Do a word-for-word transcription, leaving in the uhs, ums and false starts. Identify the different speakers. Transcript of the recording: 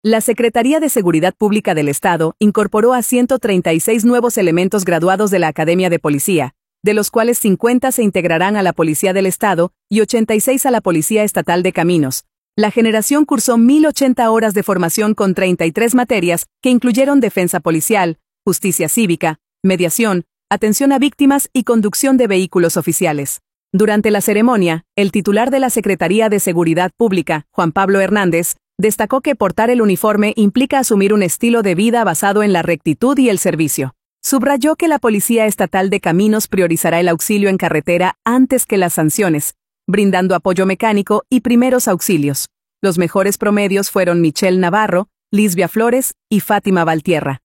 Speaker 1: La Secretaría de Seguridad Pública del Estado incorporó a ciento treinta y seis nuevos elementos graduados de la Academia de Policía, de los cuales cincuenta se integrarán a la Policía del Estado y ochenta y seis a la Policía Estatal de Caminos. La generación cursó mil ochenta horas de formación con treinta y tres materias que incluyeron defensa policial, justicia cívica, mediación, atención a víctimas y conducción de vehículos oficiales. Durante la ceremonia, el titular de la Secretaría de Seguridad Pública, Juan Pablo Hernández, destacó que portar el uniforme implica asumir un estilo de vida basado en la rectitud y el servicio. Subrayó que la Policía Estatal de Caminos priorizará el auxilio en carretera antes que las sanciones, brindando apoyo mecánico y primeros auxilios. Los mejores promedios fueron Michelle Navarro, Lisbia Flores y Fátima Valtierra.